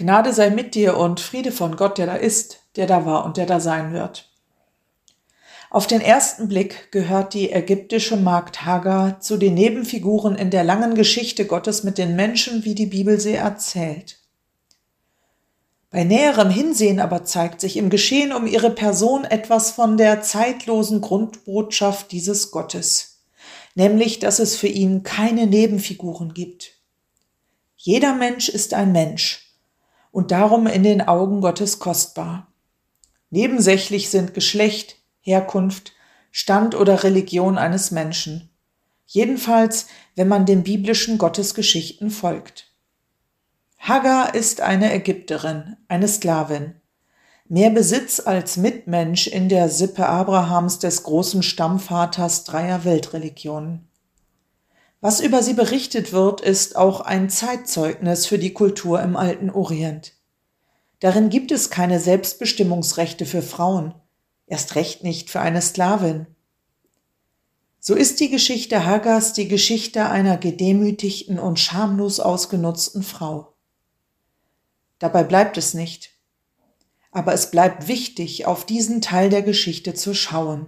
Gnade sei mit dir und Friede von Gott, der da ist, der da war und der da sein wird. Auf den ersten Blick gehört die ägyptische Magd Hagar zu den Nebenfiguren in der langen Geschichte Gottes mit den Menschen, wie die Bibel sie erzählt. Bei näherem Hinsehen aber zeigt sich im Geschehen um ihre Person etwas von der zeitlosen Grundbotschaft dieses Gottes, nämlich, dass es für ihn keine Nebenfiguren gibt. Jeder Mensch ist ein Mensch und darum in den Augen Gottes kostbar. Nebensächlich sind Geschlecht, Herkunft, Stand oder Religion eines Menschen. Jedenfalls, wenn man den biblischen Gottesgeschichten folgt. Hagar ist eine Ägypterin, eine Sklavin. Mehr Besitz als Mitmensch in der Sippe Abrahams, des großen Stammvaters dreier Weltreligionen. Was über sie berichtet wird, ist auch ein Zeitzeugnis für die Kultur im alten Orient. Darin gibt es keine Selbstbestimmungsrechte für Frauen, erst recht nicht für eine Sklavin. So ist die Geschichte Hagars die Geschichte einer gedemütigten und schamlos ausgenutzten Frau. Dabei bleibt es nicht. Aber es bleibt wichtig, auf diesen Teil der Geschichte zu schauen.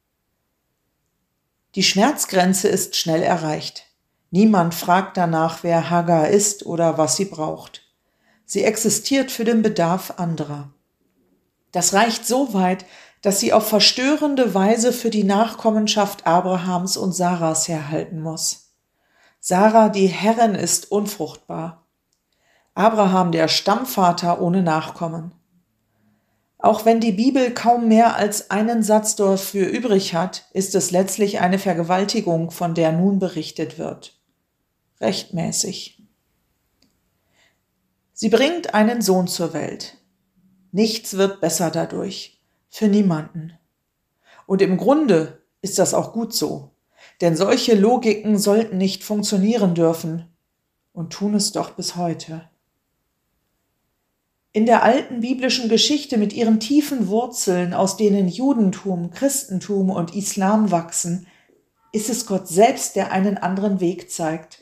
Die Schmerzgrenze ist schnell erreicht. Niemand fragt danach, wer Hagar ist oder was sie braucht. Sie existiert für den Bedarf anderer. Das reicht so weit, dass sie auf verstörende Weise für die Nachkommenschaft Abrahams und Saras herhalten muss. Sarah, die Herrin, ist unfruchtbar. Abraham, der Stammvater, ohne Nachkommen. Auch wenn die Bibel kaum mehr als einen Satz dafür übrig hat, ist es letztlich eine Vergewaltigung, von der nun berichtet wird. Rechtmäßig. Sie bringt einen Sohn zur Welt. Nichts wird besser dadurch. Für niemanden. Und im Grunde ist das auch gut so, denn solche Logiken sollten nicht funktionieren dürfen und tun es doch bis heute. In der alten biblischen Geschichte mit ihren tiefen Wurzeln, aus denen Judentum, Christentum und Islam wachsen, ist es Gott selbst, der einen anderen Weg zeigt.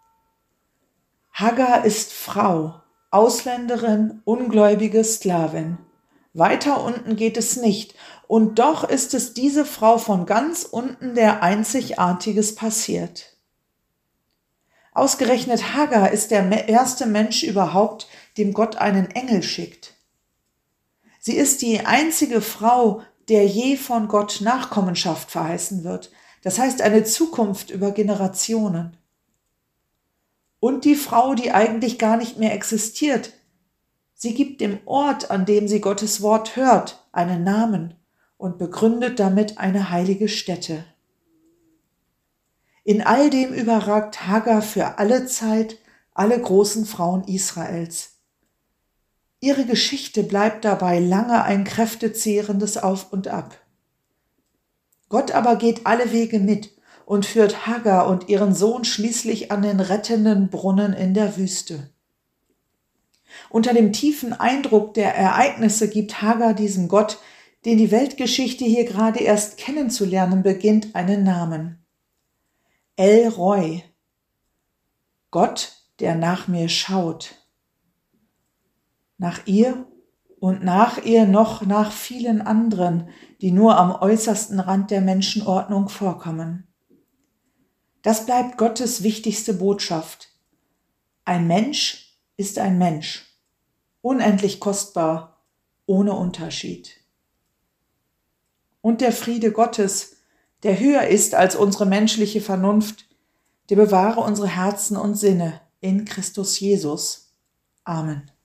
Hagar ist Frau, Ausländerin, ungläubige Sklavin. Weiter unten geht es nicht, und doch ist es diese Frau von ganz unten, der Einzigartiges passiert. Ausgerechnet Hagar ist der erste Mensch überhaupt, dem Gott einen Engel schickt. Sie ist die einzige Frau, der je von Gott Nachkommenschaft verheißen wird, das heißt eine Zukunft über Generationen. Und die Frau, die eigentlich gar nicht mehr existiert. Sie gibt dem Ort, an dem sie Gottes Wort hört, einen Namen und begründet damit eine heilige Stätte. In all dem überragt Hagar für alle Zeit alle großen Frauen Israels. Ihre Geschichte bleibt dabei lange ein kräftezehrendes Auf und Ab. Gott aber geht alle Wege mit und führt Hagar und ihren Sohn schließlich an den rettenden Brunnen in der Wüste. Unter dem tiefen Eindruck der Ereignisse gibt Hagar diesem Gott, den die Weltgeschichte hier gerade erst kennenzulernen beginnt, einen Namen. El Roi, Gott, der nach mir schaut. Nach ihr und nach ihr noch nach vielen anderen, die nur am äußersten Rand der Menschenordnung vorkommen. Das bleibt Gottes wichtigste Botschaft. Ein Mensch ist ein Mensch. Unendlich kostbar, ohne Unterschied. Und der Friede Gottes, der höher ist als unsere menschliche Vernunft, der bewahre unsere Herzen und Sinne in Christus Jesus. Amen.